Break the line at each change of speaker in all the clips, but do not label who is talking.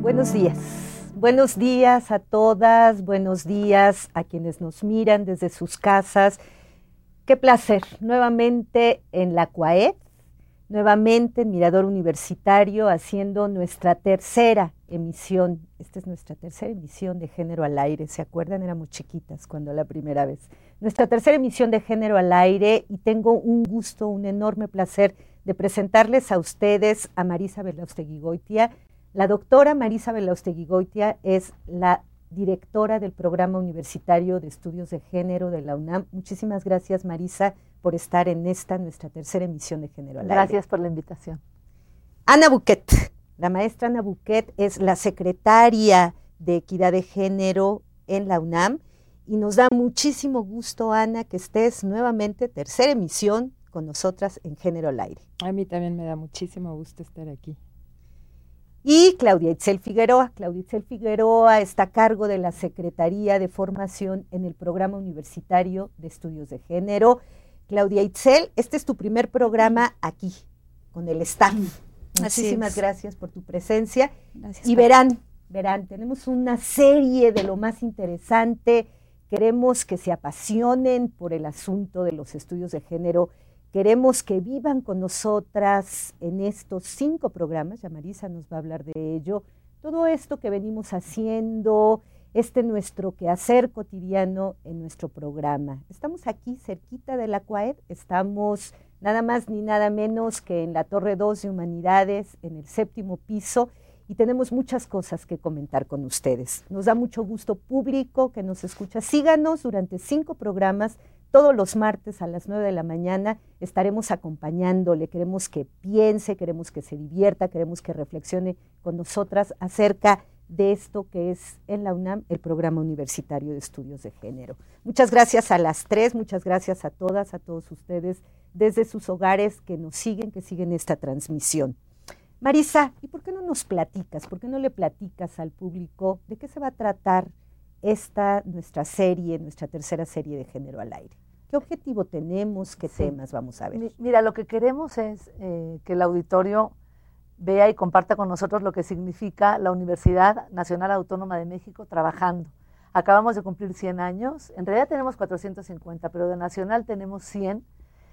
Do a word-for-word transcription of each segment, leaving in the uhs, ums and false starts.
Buenos días. Buenos días a todas, buenos días a quienes nos miran desde sus casas. Qué placer, nuevamente en la CUAED, nuevamente en Mirador Universitario, haciendo nuestra tercera emisión. Esta es nuestra tercera emisión de Género al Aire. ¿Se acuerdan? Éramos chiquitas cuando la primera vez. Nuestra tercera emisión de Género al Aire, y tengo un gusto, un enorme placer de presentarles a ustedes a Marisa Belaustegui-Goitia. La doctora Marisa Belaustegui-Goitia es la directora del Programa Universitario de Estudios de Género de la UNAM. Muchísimas gracias, Marisa, por estar en esta, nuestra tercera emisión de Género al Aire.
Gracias por la invitación.
Ana Buquet, la maestra Ana Buquet es la secretaria de Equidad de Género en la UNAM, y nos da muchísimo gusto, Ana, que estés nuevamente, tercera emisión, con nosotras en Género al Aire.
A mí también me da muchísimo gusto estar aquí.
Y Claudia Itzel Figueroa. Claudia Itzel Figueroa está a cargo de la Secretaría de Formación en el Programa Universitario de Estudios de Género. Claudia Itzel, este es tu primer programa aquí, con el staff. Muchísimas gracias por tu presencia.
Gracias.
Y verán, verán, tenemos una serie de lo más interesante. Queremos que se apasionen por el asunto de los estudios de género. Queremos que vivan con nosotras en estos cinco programas, ya Marisa nos va a hablar de ello, todo esto que venimos haciendo, este nuestro quehacer cotidiano en nuestro programa. Estamos aquí cerquita de la CUAED, estamos nada más ni nada menos que en la Torre dos de Humanidades, en el séptimo piso, y tenemos muchas cosas que comentar con ustedes. Nos da mucho gusto, público que nos escucha. Síganos durante cinco programas. Todos los martes a las nueve de la mañana estaremos acompañándole. Queremos que piense, queremos que se divierta, queremos que reflexione con nosotras acerca de esto que es en la UNAM el Programa Universitario de Estudios de Género. Muchas gracias a las tres, muchas gracias a todas, a todos ustedes desde sus hogares que nos siguen, que siguen esta transmisión. Marisa, ¿y por qué no nos platicas? ¿Por qué no le platicas al público de qué se va a tratar esta nuestra serie, nuestra tercera serie de Género al Aire? ¿Qué objetivo tenemos? ¿Qué sí. temas vamos a ver?
Mira, lo que queremos es eh, que el auditorio vea y comparta con nosotros lo que significa la Universidad Nacional Autónoma de México trabajando. Acabamos de cumplir cien años, en realidad tenemos cuatrocientos cincuenta, pero de nacional tenemos cien,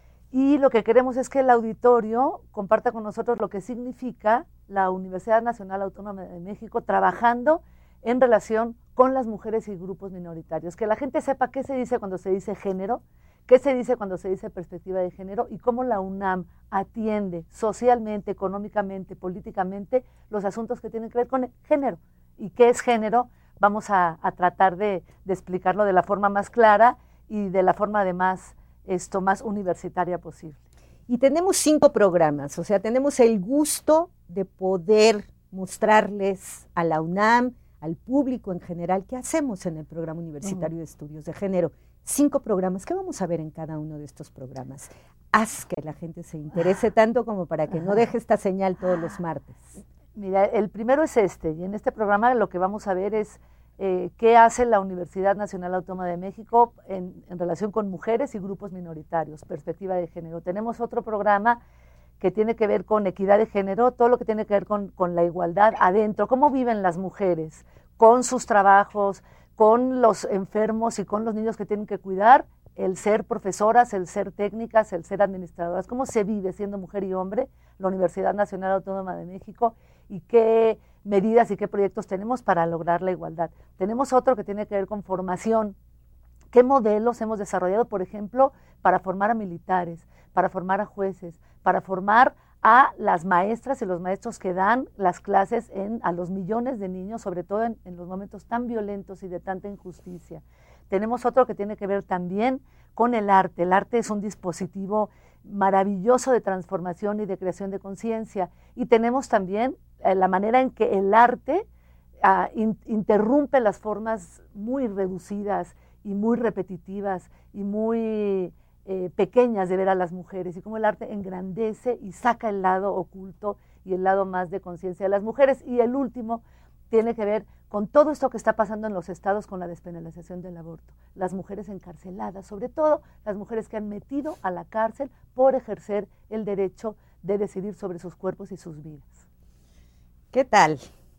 y lo que queremos es que el auditorio comparta con nosotros lo que significa la Universidad Nacional Autónoma de México trabajando en relación con las mujeres y grupos minoritarios, que la gente sepa qué se dice cuando se dice género, qué se dice cuando se dice perspectiva de género y cómo la UNAM atiende socialmente, económicamente, políticamente los asuntos que tienen que ver con el género. ¿Y qué es género? Vamos a, a tratar de, de explicarlo de la forma más clara y de la forma además esto más universitaria posible.
Y tenemos cinco programas, o sea, tenemos el gusto de poder mostrarles a la UNAM, al público en general, qué hacemos en el Programa Universitario uh-huh. de Estudios de Género. Cinco programas. ¿Qué vamos a ver en cada uno de estos programas? Haz que la gente se interese tanto como para que no deje esta señal todos los martes.
Mira, el primero es este, y en este programa lo que vamos a ver es eh, qué hace la Universidad Nacional Autónoma de México en, en relación con mujeres y grupos minoritarios, perspectiva de género. Tenemos otro programa que tiene que ver con equidad de género, todo lo que tiene que ver con, con la igualdad adentro, cómo viven las mujeres, con sus trabajos, con los enfermos y con los niños que tienen que cuidar, el ser profesoras, el ser técnicas, el ser administradoras, cómo se vive siendo mujer y hombre, la Universidad Nacional Autónoma de México, y qué medidas y qué proyectos tenemos para lograr la igualdad. Tenemos otro que tiene que ver con formación, qué modelos hemos desarrollado, por ejemplo, para formar a militares, para formar a jueces, para formar a las maestras y los maestros que dan las clases en, a los millones de niños, sobre todo en, en los momentos tan violentos y de tanta injusticia. Tenemos otro que tiene que ver también con el arte. El arte es un dispositivo maravilloso de transformación y de creación de conciencia. Y tenemos también eh, la manera en que el arte uh, in, interrumpe las formas muy reducidas y muy repetitivas y muy eh, pequeñas de ver a las mujeres, y cómo el arte engrandece y saca el lado oculto y el lado más de conciencia de las mujeres. Y el último tiene que ver con todo esto que está pasando en los estados con la despenalización del aborto. Las mujeres encarceladas, sobre todo las mujeres que han metido a la cárcel por ejercer el derecho de decidir sobre sus cuerpos y sus vidas.
¿Qué tal?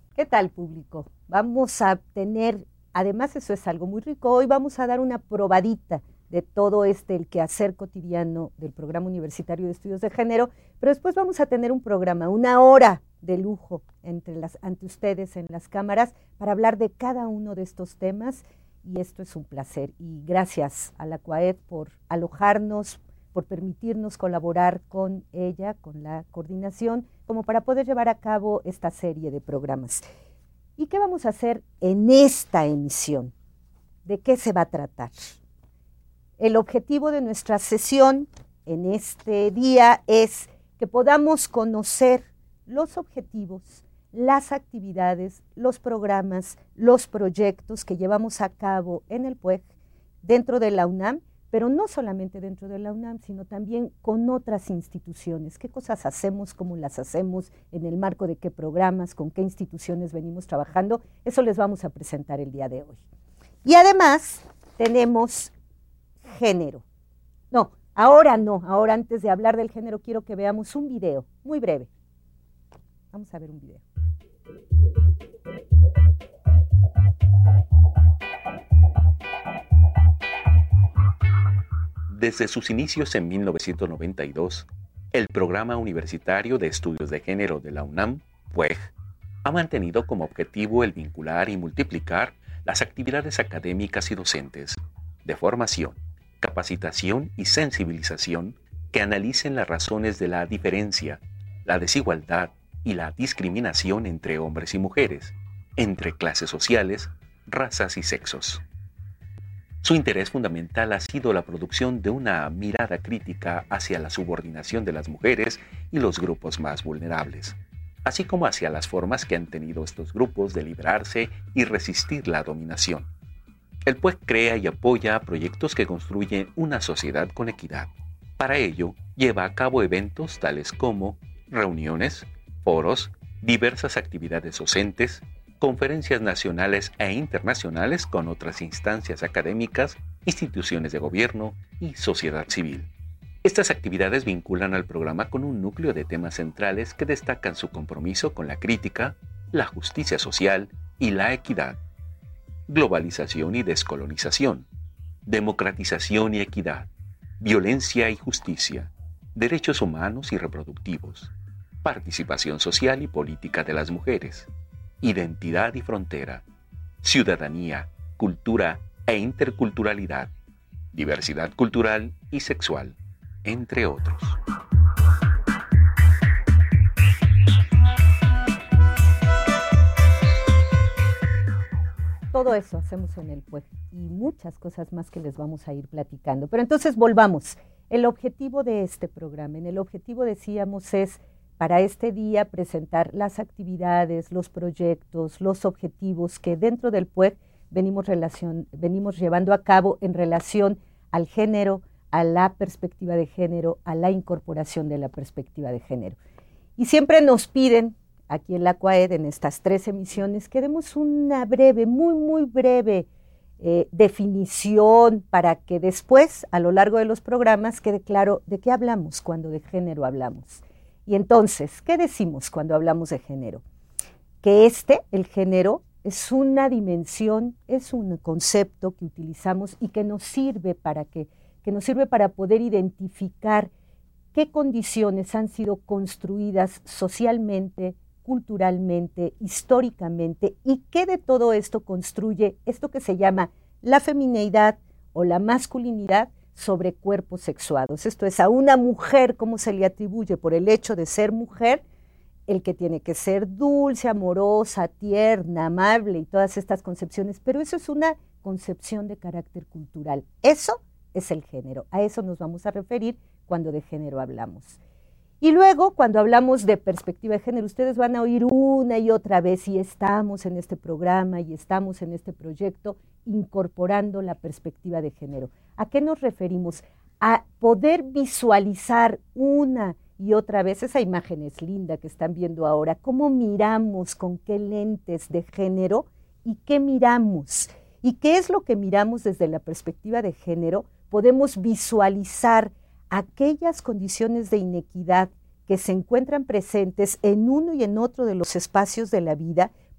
¿Qué tal, público? Vamos a tener, además eso es algo muy rico, hoy vamos a dar una probadita de todo este, el quehacer cotidiano del Programa Universitario de Estudios de Género, pero después vamos a tener un programa, una hora de lujo entre las, ante ustedes en las cámaras para hablar de cada uno de estos temas, y esto es un placer. Y gracias a la CUAED por alojarnos, por permitirnos colaborar con ella, con la coordinación, como para poder llevar a cabo esta serie de programas. ¿Y qué vamos a hacer en esta emisión? ¿De qué se va a tratar? El objetivo de nuestra sesión en este día es que podamos conocer los objetivos, las actividades, los programas, los proyectos que llevamos a cabo en el P U E G dentro de la UNAM, pero no solamente dentro de la UNAM, sino también con otras instituciones. ¿Qué cosas hacemos? ¿Cómo las hacemos? ¿En el marco de qué programas? ¿Con qué instituciones venimos trabajando? Eso les vamos a presentar el día de hoy. Y además tenemos género. No, ahora no. Ahora, antes de hablar del género, quiero que veamos un video muy breve. Vamos a ver un video.
Desde sus inicios en mil novecientos noventa y dos, el Programa Universitario de Estudios de Género de la UNAM, P U E G, ha mantenido como objetivo el vincular y multiplicar las actividades académicas y docentes de formación, capacitación y sensibilización que analicen las razones de la diferencia, la desigualdad y la discriminación entre hombres y mujeres, entre clases sociales, razas y sexos. Su interés fundamental ha sido la producción de una mirada crítica hacia la subordinación de las mujeres y los grupos más vulnerables, así como hacia las formas que han tenido estos grupos de liberarse y resistir la dominación. El P U E G crea y apoya proyectos que construyen una sociedad con equidad. Para ello, lleva a cabo eventos tales como reuniones, foros, diversas actividades docentes, conferencias nacionales e internacionales con otras instancias académicas, instituciones de gobierno y sociedad civil. Estas actividades vinculan al programa con un núcleo de temas centrales que destacan su compromiso con la crítica, la justicia social y la equidad. Globalización y descolonización, democratización y equidad, violencia y justicia, derechos humanos y reproductivos, participación social y política de las mujeres, identidad y frontera, ciudadanía, cultura e interculturalidad, diversidad cultural y sexual, entre otros.
Todo eso hacemos en el P U E G y muchas cosas más que les vamos a ir platicando. Pero entonces volvamos. El objetivo de este programa, en el objetivo decíamos es para este día presentar las actividades, los proyectos, los objetivos que dentro del P U E G venimos, relación, venimos llevando a cabo en relación al género, a la perspectiva de género, a la incorporación de la perspectiva de género. Y siempre nos piden, aquí en la CUAED, en estas tres emisiones, que demos una breve, muy, muy breve eh, definición para que después, a lo largo de los programas, quede claro de qué hablamos cuando de género hablamos. Y entonces, ¿qué decimos cuando hablamos de género? Que este, el género, es una dimensión, es un concepto que utilizamos y que nos sirve para que, que nos sirve para poder identificar qué condiciones han sido construidas socialmente, culturalmente, históricamente, y qué de todo esto construye esto que se llama la femineidad o la masculinidad sobre cuerpos sexuados. Esto es, a una mujer, cómo se le atribuye por el hecho de ser mujer, el que tiene que ser dulce, amorosa, tierna, amable y todas estas concepciones, pero eso es una concepción de carácter cultural. Eso es el género, a eso nos vamos a referir cuando de género hablamos. Y luego, cuando hablamos de perspectiva de género, ustedes van a oír una y otra vez, y estamos en este programa y estamos en este proyecto incorporando la perspectiva de género. ¿A qué nos referimos? A poder visualizar una y otra vez, esa imagen es linda que están viendo ahora, cómo miramos, con qué lentes de género y qué miramos. ¿Y qué es lo que miramos desde la perspectiva de género? Podemos visualizar aquellas condiciones de inequidad que se encuentran presentes en uno y en otro de los espacios de la vida,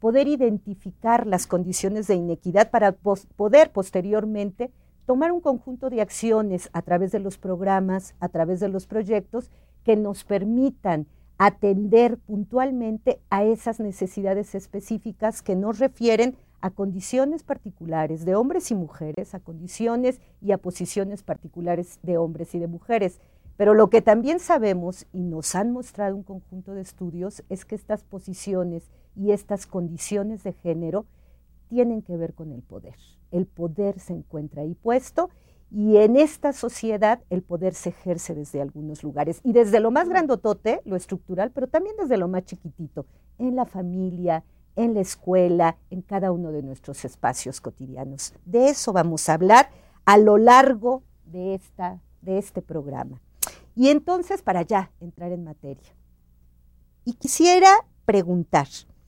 poder identificar las condiciones de inequidad para pos- poder posteriormente tomar un conjunto de acciones a través de los programas, a través de los proyectos que nos permitan atender puntualmente a esas necesidades específicas que nos refieren a condiciones particulares de hombres y mujeres, a condiciones y a posiciones particulares de hombres y de mujeres. Pero lo que también sabemos, y nos han mostrado un conjunto de estudios, es que estas posiciones y estas condiciones de género tienen que ver con el poder. El poder se encuentra ahí puesto y en esta sociedad el poder se ejerce desde algunos lugares y desde lo más grandotote, lo estructural, pero también desde lo más chiquitito, en la familia, en la escuela, en cada uno de nuestros espacios cotidianos. De eso vamos a hablar a lo largo de, esta, de este programa. Y entonces, para ya entrar en materia, y quisiera preguntar,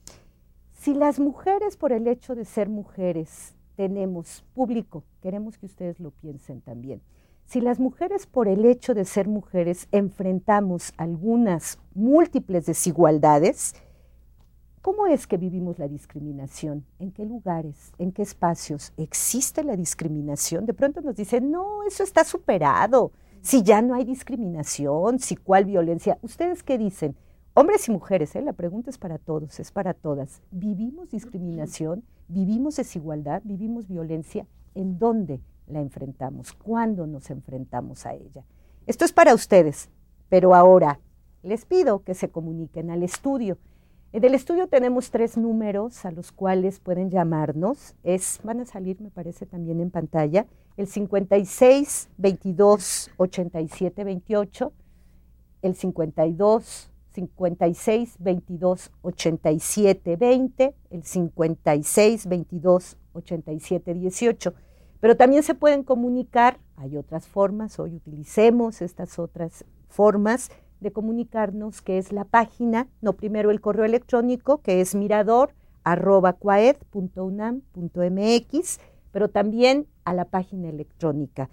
si las mujeres, por el hecho de ser mujeres, tenemos público, queremos que ustedes lo piensen también, si las mujeres, por el hecho de ser mujeres, enfrentamos algunas múltiples desigualdades, ¿cómo es que vivimos la discriminación? ¿En qué lugares? ¿En qué espacios existe la discriminación? De pronto nos dicen, no, eso está superado, si ya no hay discriminación, si cuál violencia. ¿Ustedes qué dicen? Hombres y mujeres, ¿eh? La pregunta es para todos, es para todas. ¿Vivimos discriminación? ¿Vivimos desigualdad? ¿Vivimos violencia? ¿En dónde la enfrentamos? ¿Cuándo nos enfrentamos a ella? Esto es para ustedes, pero ahora les pido que se comuniquen al estudio. En el estudio tenemos tres números a los cuales pueden llamarnos. Es, van a salir, me parece, también en pantalla, el cincuenta y seis, veintidós, ochenta y siete, veintiocho, el cincuenta y dos, cincuenta y seis, veintidós, ochenta y siete, veinte, el cincuenta y seis, veintidós, ochenta y siete, dieciocho. Pero también se pueden comunicar, hay otras formas, hoy utilicemos estas otras formas de comunicarnos, que es la página, no primero el correo electrónico, que es mirador arroba cuaed punto unam punto mx, pero también a la página electrónica.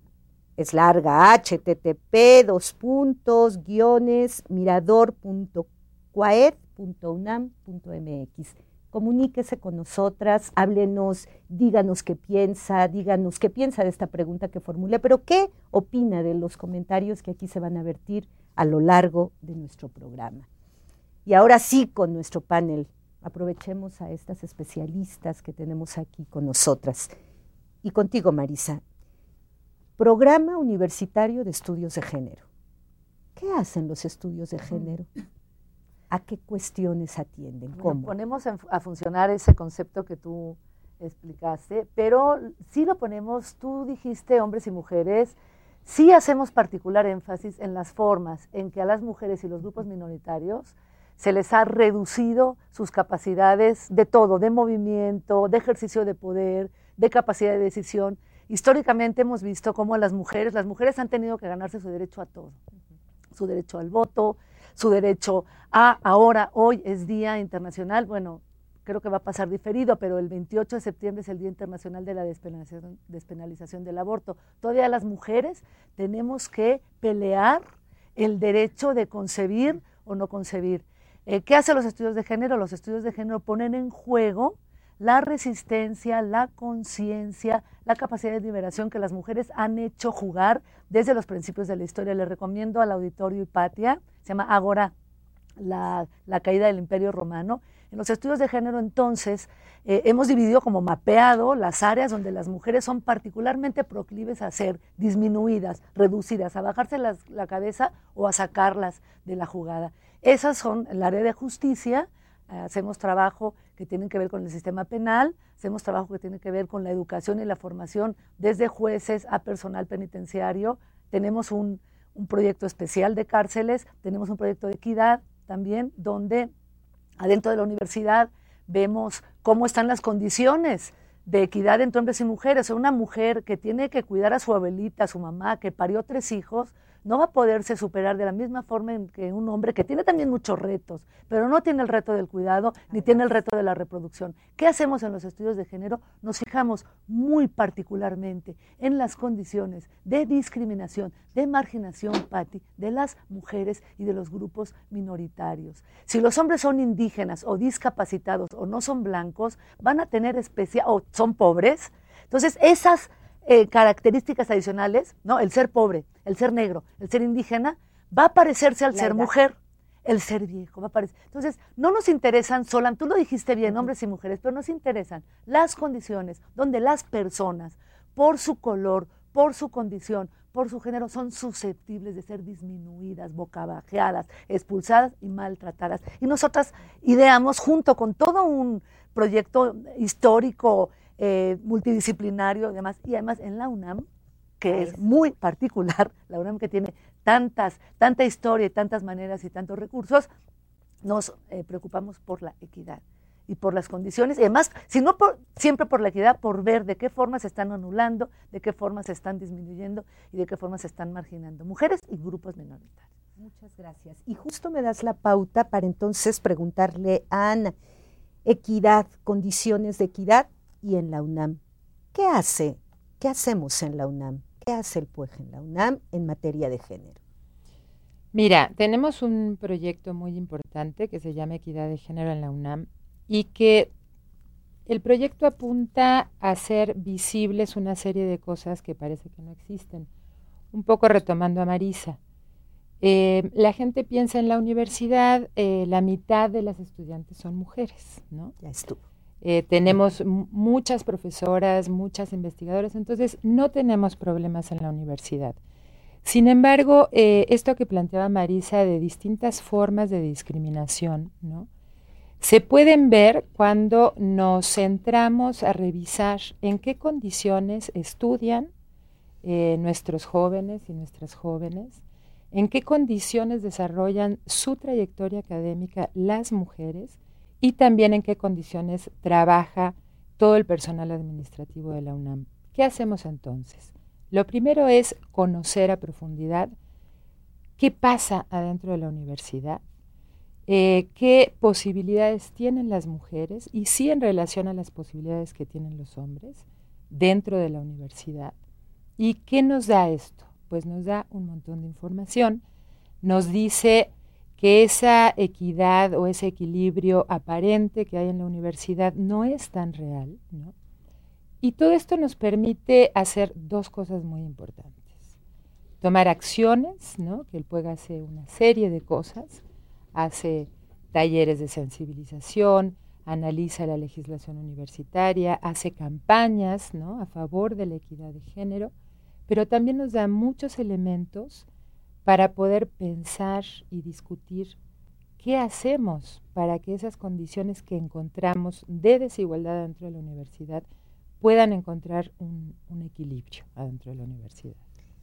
Es larga, h t t p dos puntos guiones mirador punto cuaed punto unam punto mx. Comuníquese con nosotras, háblenos, díganos qué piensa, díganos qué piensa de esta pregunta que formulé, pero qué opina de los comentarios que aquí se van a vertir a lo largo de nuestro programa. Y ahora sí, con nuestro panel, aprovechemos a estas especialistas que tenemos aquí con nosotras. Y contigo, Marisa, Programa Universitario de Estudios de Género. ¿Qué hacen los estudios de género? ¿A qué cuestiones atienden? ¿Cómo?
Bueno, ponemos en, a funcionar ese concepto que tú explicaste, pero sí lo ponemos, tú dijiste hombres y mujeres, sí hacemos particular énfasis en las formas en que a las mujeres y los grupos minoritarios se les ha reducido sus capacidades de todo, de movimiento, de ejercicio de poder, de capacidad de decisión. Históricamente hemos visto cómo las mujeres, las mujeres han tenido que ganarse su derecho a todo, su derecho al voto, su derecho a, ahora, hoy es Día Internacional, bueno, creo que va a pasar diferido, pero el veintiocho de septiembre es el Día Internacional de la Despenalización, despenalización del aborto. Todavía las mujeres tenemos que pelear el derecho de concebir o no concebir. Eh, ¿Qué hacen los estudios de género? Los estudios de género ponen en juego la resistencia, la conciencia, la capacidad de liberación que las mujeres han hecho jugar desde los principios de la historia. Les recomiendo al auditorio Hipatia, se llama Ágora, la, la caída del Imperio Romano. En los estudios de género, entonces, eh, hemos dividido como mapeado las áreas donde las mujeres son particularmente proclives a ser disminuidas, reducidas, a bajarse las, la cabeza o a sacarlas de la jugada. Esas son el área de justicia. Eh, hacemos trabajo que tiene que ver con el sistema penal, hacemos trabajo que tiene que ver con la educación y la formación desde jueces a personal penitenciario. Tenemos un, un proyecto especial de cárceles, tenemos un proyecto de equidad también, donde adentro de la universidad vemos cómo están las condiciones de equidad entre hombres y mujeres. O sea, una mujer que tiene que cuidar a su abuelita, a su mamá, que parió tres hijos, no va a poderse superar de la misma forma en que un hombre que tiene también muchos retos, pero no tiene el reto del cuidado ni tiene el reto de la reproducción. ¿Qué hacemos en los estudios de género? Nos fijamos muy particularmente en las condiciones de discriminación, de marginación, Patti, de las mujeres y de los grupos minoritarios. Si los hombres son indígenas o discapacitados o no son blancos, van a tener especial, o son pobres. Entonces, esas eh, características adicionales, ¿no? El ser pobre, el ser negro, el ser indígena, va a parecerse al
La
ser
edad.
mujer, el ser viejo, va a parecer. Entonces, no nos interesan solas, tú lo dijiste bien, hombres y mujeres, pero nos interesan las condiciones donde las personas, por su color, por su condición, por su género, son susceptibles de ser disminuidas, bocabajeadas, expulsadas y maltratadas. Y nosotras ideamos, junto con todo un proyecto histórico, eh, multidisciplinario y demás, y además en la UNAM, que es muy particular, la UNAM que tiene tantas, tanta historia y tantas maneras y tantos recursos, nos eh, preocupamos por la equidad y por las condiciones, y además, si no por, siempre por la equidad, por ver de qué forma se están anulando, de qué forma se están disminuyendo y de qué forma se están marginando mujeres y grupos minoritarios.
Muchas gracias. Y justo me das la pauta para entonces preguntarle a Ana, equidad, condiciones de equidad y en la UNAM. ¿Qué hace? ¿Qué hacemos en la UNAM? ¿Qué hace el P U E G en la UNAM en materia de género?
Mira, tenemos un proyecto muy importante que se llama Equidad de Género en la UNAM y que el proyecto apunta a hacer visibles una serie de cosas que parece que no existen. Un poco retomando a Marisa. Eh, la gente piensa en la universidad, eh, la mitad de las estudiantes son mujeres, ¿no?
Ya estuvo.
Eh, tenemos m- muchas profesoras, muchas investigadoras, entonces no tenemos problemas en la universidad. Sin embargo, eh, esto que planteaba Marisa de distintas formas de discriminación, ¿no? Se pueden ver cuando nos centramos a revisar en qué condiciones estudian eh, nuestros jóvenes y nuestras jóvenes, en qué condiciones desarrollan su trayectoria académica las mujeres y también en qué condiciones trabaja todo el personal administrativo de la UNAM. ¿Qué hacemos entonces? Lo primero es conocer a profundidad qué pasa adentro de la universidad, eh, qué posibilidades tienen las mujeres y sí en relación a las posibilidades que tienen los hombres dentro de la universidad. ¿Y qué nos da esto? Pues nos da un montón de información, nos dice que esa equidad o ese equilibrio aparente que hay en la universidad no es tan real, ¿no? Y todo esto nos permite hacer dos cosas muy importantes. Tomar acciones, ¿no? Que el P U E G hace una serie de cosas, hace talleres de sensibilización, analiza la legislación universitaria, hace campañas, ¿no? A favor de la equidad de género, pero también nos da muchos elementos para poder pensar y discutir qué hacemos para que esas condiciones que encontramos de desigualdad dentro de la universidad puedan encontrar un, un equilibrio adentro de la universidad.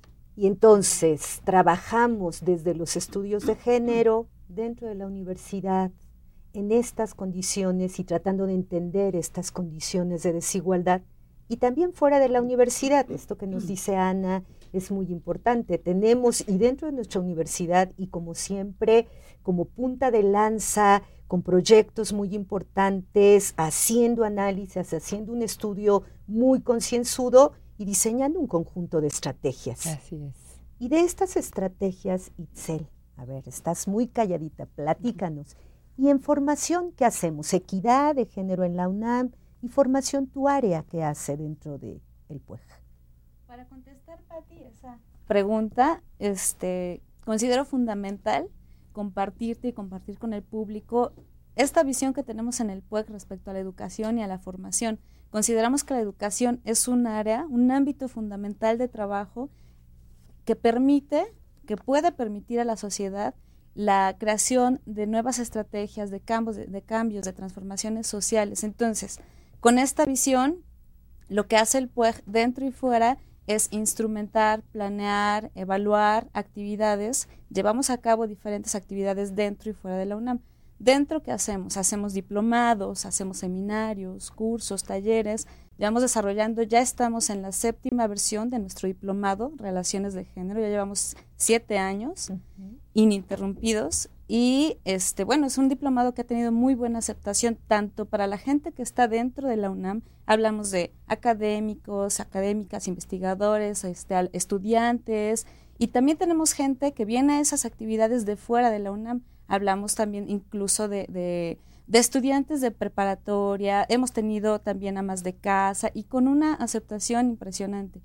Y entonces trabajamos desde los estudios de género dentro de la universidad en estas condiciones y tratando de entender estas condiciones de desigualdad y también fuera de la universidad. Esto que nos dice Ana es muy importante. Tenemos, y dentro de nuestra universidad, y como siempre, como punta de lanza, con proyectos muy importantes, haciendo análisis, haciendo un estudio muy concienzudo y diseñando un conjunto de estrategias.
Así es.
Y de estas estrategias, Itzel, a ver, estás muy calladita, platícanos. Y en formación, ¿qué hacemos? Equidad de género en la UNAM y formación, tu área, ¿qué hace dentro del P U E G?
Para contestar, Patti, esa pregunta, este, considero fundamental compartirte y compartir con el público esta visión que tenemos en el P U E G respecto a la educación y a la formación. Consideramos que la educación es un área, un ámbito fundamental de trabajo que permite, que puede permitir a la sociedad la creación de nuevas estrategias, de cambios, de, de cambios, de transformaciones sociales. Entonces, con esta visión, lo que hace el P U E G dentro y fuera es instrumentar, planear, evaluar actividades. Llevamos a cabo diferentes actividades dentro y fuera de la UNAM. Dentro, ¿qué hacemos? Hacemos diplomados, hacemos seminarios, cursos, talleres, Llevamos desarrollando, ya estamos en la séptima versión de nuestro diplomado, Relaciones de Género, ya llevamos siete años uh-huh. ininterrumpidos y este bueno, es un diplomado que ha tenido muy buena aceptación tanto para la gente que está dentro de la UNAM, hablamos de académicos, académicas, investigadores, este, estudiantes y también tenemos gente que viene a esas actividades de fuera de la UNAM, hablamos también incluso de... de de estudiantes de preparatoria, hemos tenido también amas de casa y con una aceptación impresionante.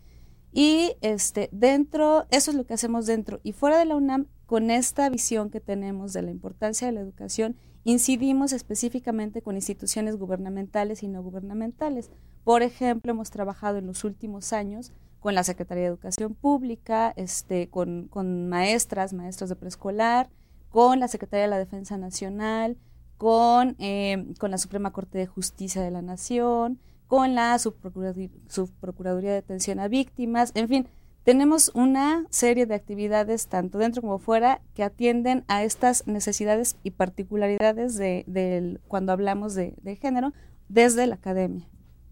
Y este, dentro, eso es lo que hacemos dentro y fuera de la UNAM, con esta visión que tenemos de la importancia de la educación, incidimos específicamente con instituciones gubernamentales y no gubernamentales. Por ejemplo, hemos trabajado en los últimos años con la Secretaría de Educación Pública, este, con, con maestras, maestros de preescolar, con la Secretaría de la Defensa Nacional, Con, eh, con la Suprema Corte de Justicia de la Nación, con la Subprocuraduría, Subprocuraduría de Atención a Víctimas, en fin, tenemos una serie de actividades, tanto dentro como fuera, que atienden a estas necesidades y particularidades de, de cuando hablamos de, de género desde la academia.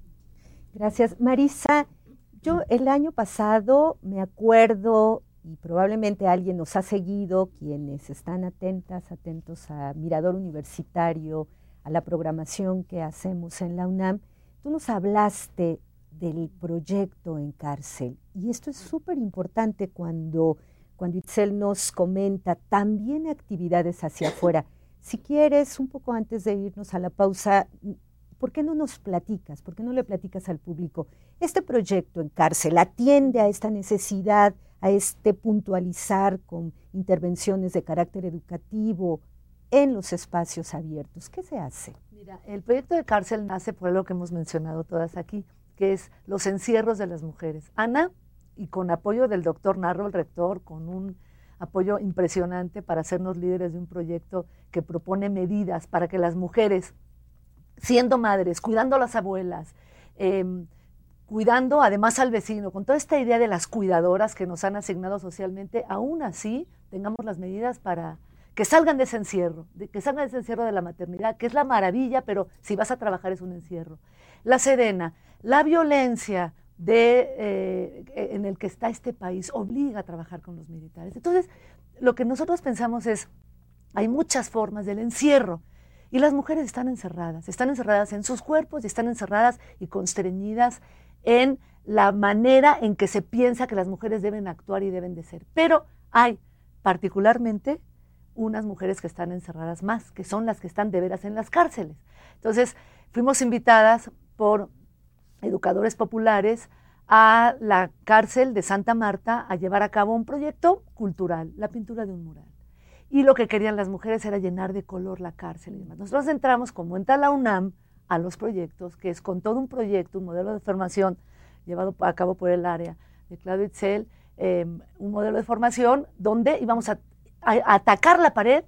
Gracias. Marisa, yo el año pasado me acuerdo, y probablemente alguien nos ha seguido, quienes están atentas, atentos a Mirador Universitario, a la programación que hacemos en la UNAM, tú nos hablaste del proyecto en cárcel. Y esto es súper importante cuando, cuando Itzel nos comenta también actividades hacia afuera. Si quieres, un poco antes de irnos a la pausa, ¿por qué no nos platicas? ¿Por qué no le platicas al público? Este proyecto en cárcel atiende a esta necesidad, a este puntualizar con intervenciones de carácter educativo en los espacios abiertos. ¿Qué se hace?
Mira, el proyecto de cárcel nace por lo que hemos mencionado todas aquí, que es los encierros de las mujeres. Ana, y con apoyo del doctor Narro, el rector, con un apoyo impresionante para hacernos líderes de un proyecto que propone medidas para que las mujeres, siendo madres, cuidando a las abuelas, eh, cuidando además al vecino, con toda esta idea de las cuidadoras que nos han asignado socialmente, aún así tengamos las medidas para que salgan de ese encierro, de, que salgan de ese encierro de la maternidad, que es la maravilla, pero si vas a trabajar es un encierro. La Sedena, la violencia de, eh, en el que está este país obliga a trabajar con los militares. Entonces, lo que nosotros pensamos es, hay muchas formas del encierro, y las mujeres están encerradas, están encerradas en sus cuerpos y están encerradas y constreñidas en la manera en que se piensa que las mujeres deben actuar y deben de ser. Pero hay particularmente unas mujeres que están encerradas más, que son las que están de veras en las cárceles. Entonces, fuimos invitadas por educadores populares a la cárcel de Santa Marta a llevar a cabo un proyecto cultural, la pintura de un mural. Y lo que querían las mujeres era llenar de color la cárcel y demás. Nosotros entramos, como entra la UNAM, a los proyectos, que es con todo un proyecto, un modelo de formación llevado a cabo por el área de Claudio Itzel, eh, un modelo de formación donde íbamos a, a, a atacar la pared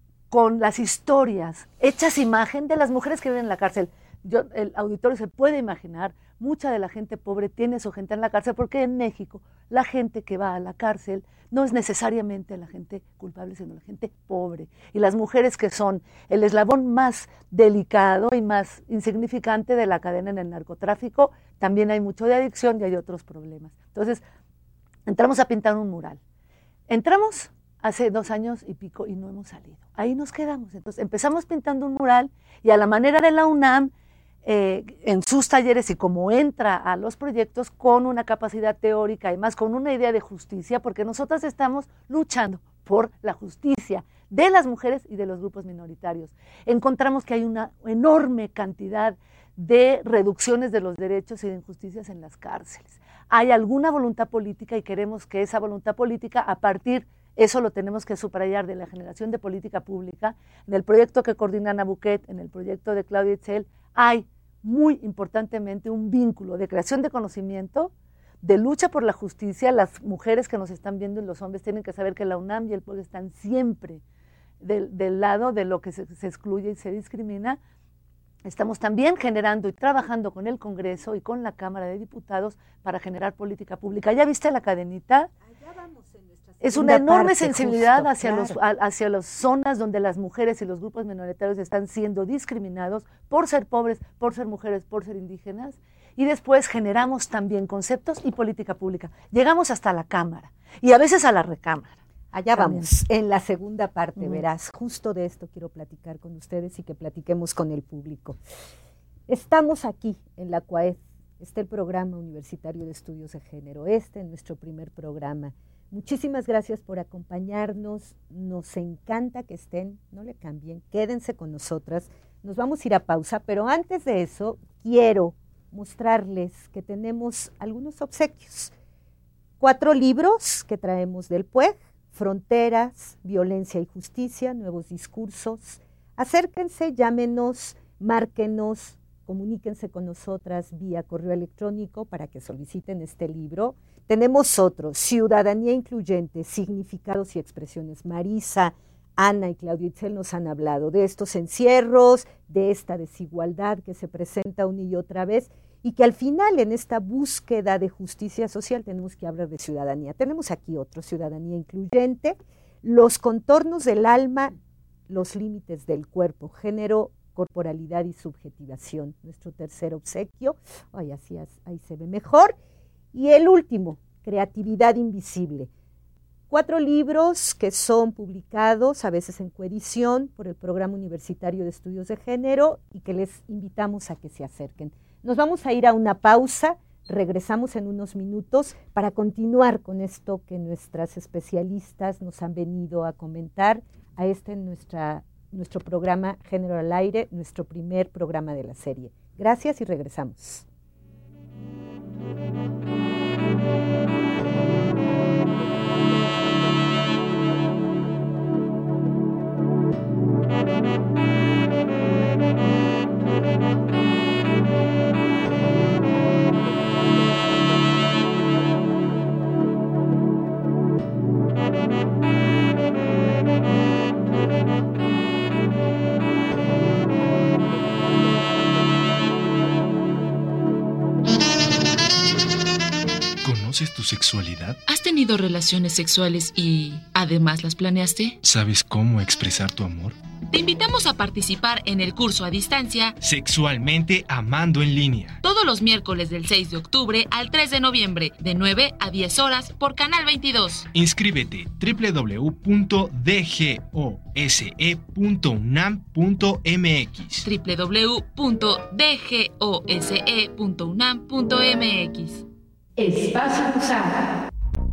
con las historias hechas imagen de las mujeres que viven en la cárcel. Yo, el auditorio se puede imaginar, mucha de la gente pobre tiene su gente en la cárcel, porque en México la gente que va a la cárcel no es necesariamente la gente culpable, sino la gente pobre. Y las mujeres, que son el eslabón más delicado y más insignificante de la cadena en el narcotráfico, también hay mucho de adicción y hay otros problemas. Entonces, entramos a pintar un mural. Entramos hace dos años y pico y no hemos salido. Ahí nos quedamos. Entonces, empezamos pintando un mural y a la manera de la UNAM, Eh, en sus talleres, y como entra a los proyectos con una capacidad teórica y más con una idea de justicia, porque nosotras estamos luchando por la justicia de las mujeres y de los grupos minoritarios. Encontramos que hay una enorme cantidad de reducciones de los derechos y de injusticias en las cárceles. Hay alguna voluntad política y queremos que esa voluntad política, a partir, eso lo tenemos que subrayar, de la generación de política pública, en el proyecto que coordina Ana Buquet, en el proyecto de Claudia Itzel, hay muy importantemente un vínculo de creación de conocimiento, de lucha por la justicia. Las mujeres que nos están viendo y los hombres tienen que saber que la UNAM y el pueblo están siempre del, del lado de lo que se, se excluye y se discrimina. Estamos también generando y trabajando con el Congreso y con la Cámara de Diputados para generar política pública. ¿Ya viste la cadenita?
Allá vamos en nuestra
es una enorme
parte,
sensibilidad
justo,
hacia,
claro.
los, hacia las zonas donde las mujeres y los grupos minoritarios están siendo discriminados por ser pobres, por ser mujeres, por ser indígenas. y después generamos también conceptos y política pública. Llegamos hasta la Cámara y a veces a la recámara.
Allá
también.
Vamos, en la segunda parte,
Uh-huh.
verás, justo de esto quiero platicar con ustedes y que platiquemos con el público. Estamos aquí en la CUAED, está el Programa Universitario de Estudios de Género, este es nuestro primer programa. Muchísimas gracias por acompañarnos, nos encanta que estén, no le cambien, quédense con nosotras, nos vamos a ir a pausa, pero antes de eso quiero mostrarles que tenemos algunos obsequios. Cuatro libros que traemos del P U E G, Fronteras, Violencia y Justicia, Nuevos Discursos. Acérquense, llámenos, márquenos, comuníquense con nosotras vía correo electrónico para que soliciten este libro. Tenemos otro, Ciudadanía Incluyente, Significados y Expresiones. Marisa, Ana y Claudia Itzel nos han hablado de estos encierros, de esta desigualdad que se presenta una y otra vez y que al final en esta búsqueda de justicia social tenemos que hablar de ciudadanía. Tenemos aquí otro, Ciudadanía Incluyente, Los contornos del alma, los límites del cuerpo, género, corporalidad y subjetivación. Nuestro tercer obsequio, ay, así, ahí se ve mejor. Y el último, Creatividad Invisible. Cuatro libros que son publicados, a veces en coedición, por el Programa Universitario de Estudios de Género y que les invitamos a que se acerquen. Nos vamos a ir a una pausa, regresamos en unos minutos para continuar con esto que nuestras especialistas nos han venido a comentar a este nuestra, nuestro programa Género al Aire, nuestro primer programa de la serie. Gracias y regresamos.
¿Conoces tu sexualidad?
¿Has tenido relaciones sexuales y además las planeaste?
¿Sabes cómo expresar tu amor?
Te invitamos a participar en el curso a distancia
Sexualmente Amando en Línea.
todos los miércoles del seis de octubre al tres de noviembre, de nueve a diez horas por Canal veintidós.
Inscríbete w w w punto d g o s e punto u n a m punto m x.
w w w punto d g o s e punto u n a m punto m x.
Espacio Usada.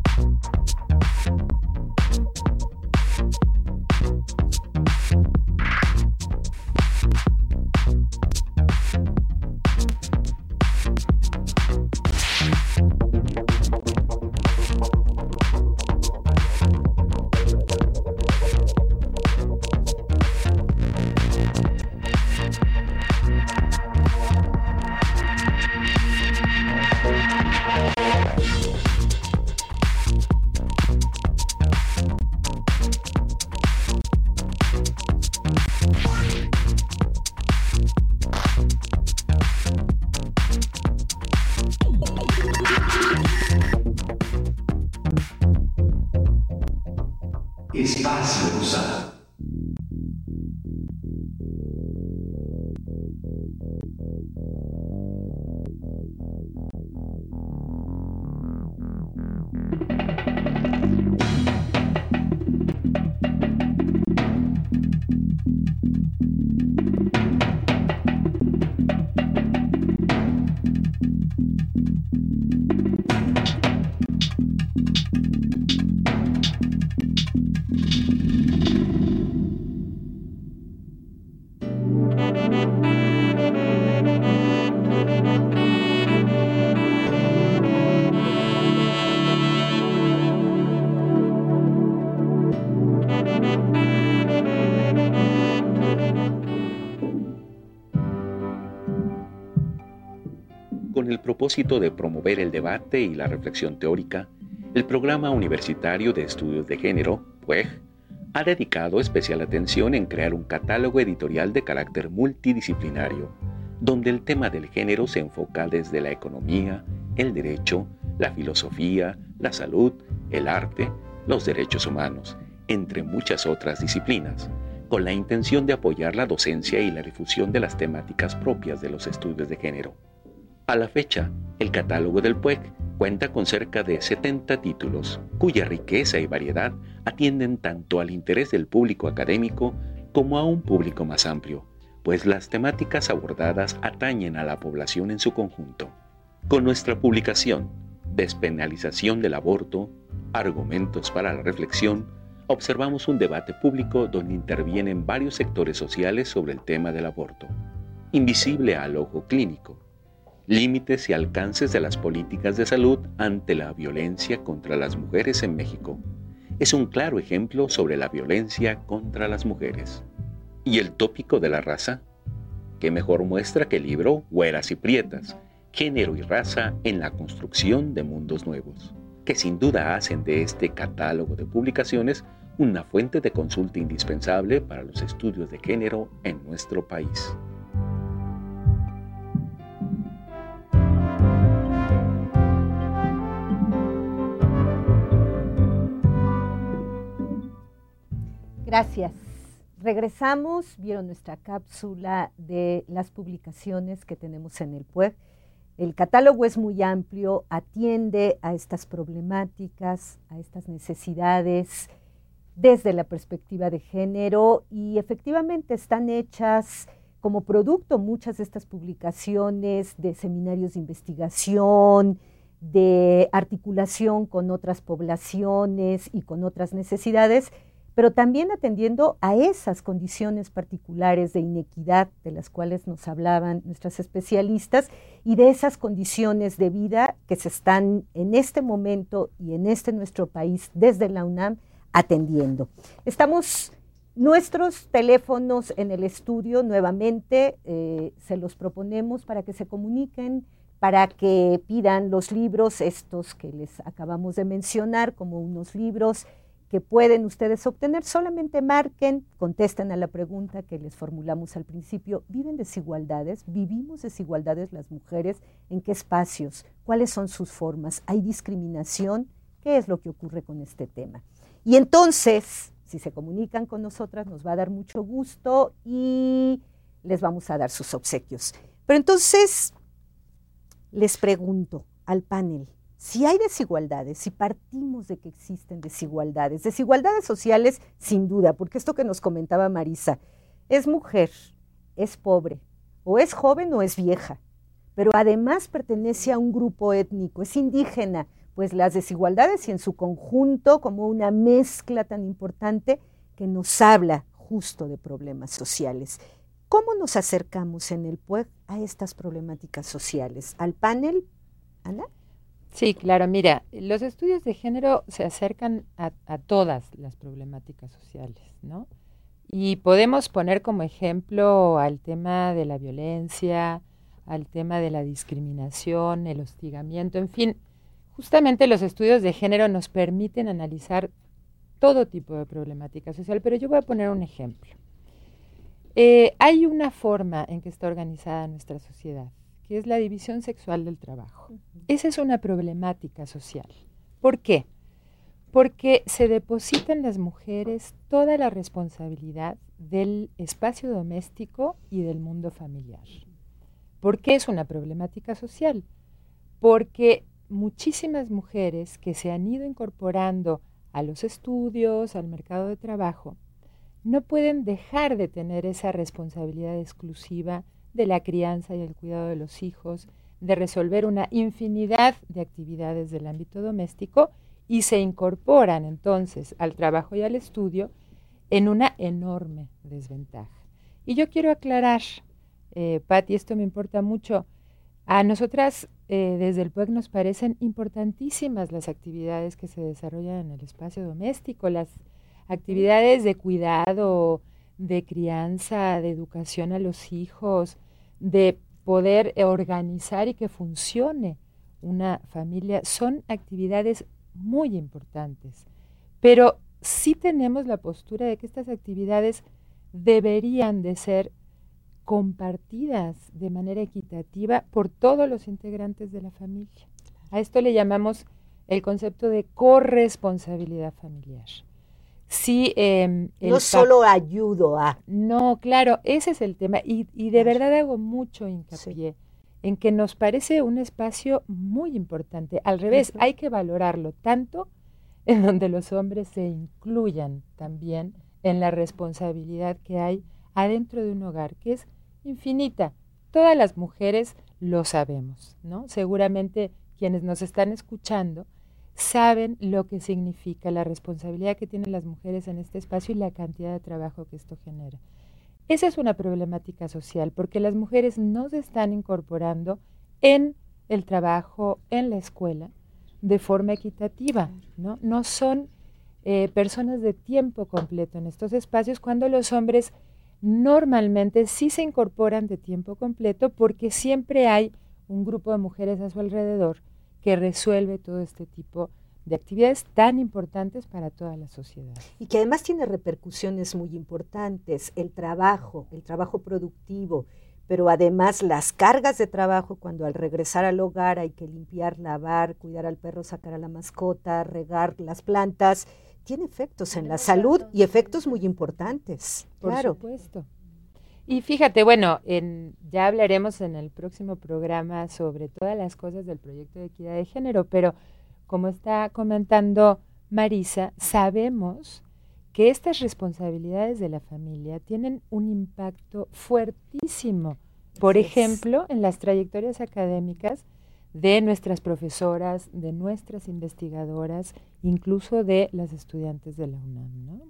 Espacio Usado.
Con el propósito de promover el debate y la reflexión teórica, el Programa Universitario de Estudios de Género, P U E G, ha dedicado especial atención en crear un catálogo editorial de carácter multidisciplinario, donde el tema del género se enfoca desde la economía, el derecho, la filosofía, la salud, el arte, los derechos humanos, entre muchas otras disciplinas, con la intención de apoyar la docencia y la difusión de las temáticas propias de los estudios de género. A la fecha, el catálogo del P U E C cuenta con cerca de setenta títulos, cuya riqueza y variedad atienden tanto al interés del público académico como a un público más amplio, pues las temáticas abordadas atañen a la población en su conjunto. Con nuestra publicación, Despenalización del aborto, argumentos para la reflexión, observamos un debate público donde intervienen varios sectores sociales sobre el tema del aborto, invisible al ojo clínico, límites y alcances de las políticas de salud ante la violencia contra las mujeres en México. Es un claro ejemplo sobre la violencia contra las mujeres. ¿Y el tópico de la raza? ¿Qué mejor muestra que el libro Güeras y Prietas, género y raza en la construcción de mundos nuevos, que sin duda hacen de este catálogo de publicaciones una fuente de consulta indispensable para los estudios de género en nuestro país?
Gracias. Regresamos, vieron nuestra cápsula de las publicaciones que tenemos en el P U E C. El catálogo es muy amplio, atiende a estas problemáticas, a estas necesidades desde la perspectiva de género y efectivamente están hechas como producto muchas de estas publicaciones de seminarios de investigación, de articulación con otras poblaciones y con otras necesidades, pero también atendiendo a esas condiciones particulares de inequidad de las cuales nos hablaban nuestras especialistas y de esas condiciones de vida que se están en este momento y en este nuestro país desde la UNAM atendiendo. Estamos, nuestros teléfonos en el estudio nuevamente, eh, se los proponemos para que se comuniquen, para que pidan los libros, estos que les acabamos de mencionar, como unos libros que pueden ustedes obtener. Solamente marquen, contesten a la pregunta que les formulamos al principio. ¿Viven desigualdades? ¿Vivimos desigualdades las mujeres? ¿En qué espacios? ¿Cuáles son sus formas? ¿Hay discriminación? ¿Qué es lo que ocurre con este tema? Y entonces, si se comunican con nosotras, nos va a dar mucho gusto y les vamos a dar sus obsequios. Pero entonces, les pregunto al panel, si hay desigualdades, si partimos de que existen desigualdades, desigualdades sociales sin duda, porque esto que nos comentaba Marisa, es mujer, es pobre, o es joven o es vieja, pero además pertenece a un grupo étnico, es indígena, pues las desigualdades y en su conjunto como una mezcla tan importante que nos habla justo de problemas sociales. ¿Cómo nos acercamos en el P U E C a estas problemáticas sociales? ¿Al panel, Ana?
Sí, claro, mira, los estudios de género se acercan a, a todas las problemáticas sociales, ¿no? Y podemos poner como ejemplo al tema de la violencia, al tema de la discriminación, el hostigamiento, en fin, justamente los estudios de género nos permiten analizar todo tipo de problemática social, pero yo voy a poner un ejemplo. Eh, hay una forma en que está organizada nuestra sociedad, que es la división sexual del trabajo. Uh-huh. Esa es una problemática social. ¿Por qué? Porque se deposita en las mujeres toda la responsabilidad del espacio doméstico y del mundo familiar. ¿Por qué es una problemática social? Porque muchísimas mujeres que se han ido incorporando a los estudios, al mercado de trabajo, no pueden dejar de tener esa responsabilidad exclusiva de la crianza y el cuidado de los hijos, de resolver una infinidad de actividades del ámbito doméstico y se incorporan entonces al trabajo y al estudio en una enorme desventaja. Y yo quiero aclarar, eh, Pati, esto me importa mucho, a nosotras eh, desde el P U E C nos parecen importantísimas las actividades que se desarrollan en el espacio doméstico, las actividades de cuidado, de crianza, de educación a los hijos, de poder organizar y que funcione una familia, son actividades muy importantes, pero sí tenemos la postura de que estas actividades deberían de ser compartidas de manera equitativa por todos los integrantes de la familia. A esto le llamamos el concepto de corresponsabilidad familiar. Sí, eh,
no solo ayudo a...
No, claro, ese es el tema y, y de verdad hago mucho hincapié sí. en que nos parece un espacio muy importante. Al revés, hay que valorarlo tanto en donde los hombres se incluyan también en la responsabilidad que hay adentro de un hogar, que es infinita. Todas las mujeres lo sabemos, ¿no? Seguramente quienes nos están escuchando saben lo que significa la responsabilidad que tienen las mujeres en este espacio y la cantidad de trabajo que esto genera. Esa es una problemática social, porque las mujeres no se están incorporando en el trabajo, en la escuela, de forma equitativa, ¿no? No son eh, personas de tiempo completo en estos espacios, cuando los hombres normalmente sí se incorporan de tiempo completo, porque siempre hay un grupo de mujeres a su alrededor que resuelve todo este tipo de actividades tan importantes para toda la sociedad.
Y que además tiene repercusiones muy importantes, el trabajo, el trabajo productivo, pero además las cargas de trabajo cuando al regresar al hogar hay que limpiar, lavar, cuidar al perro, sacar a la mascota, regar las plantas, tiene efectos en la salud y efectos muy importantes.
Por
claro.
supuesto. Y fíjate, bueno, en, ya hablaremos en el próximo programa sobre todas las cosas del proyecto de equidad de género, pero como está comentando Marisa, sabemos que estas responsabilidades de la familia tienen un impacto fuertísimo, por
Así
ejemplo, es. en las trayectorias académicas de nuestras profesoras, de nuestras investigadoras, incluso de las estudiantes de la UNAM, ¿no?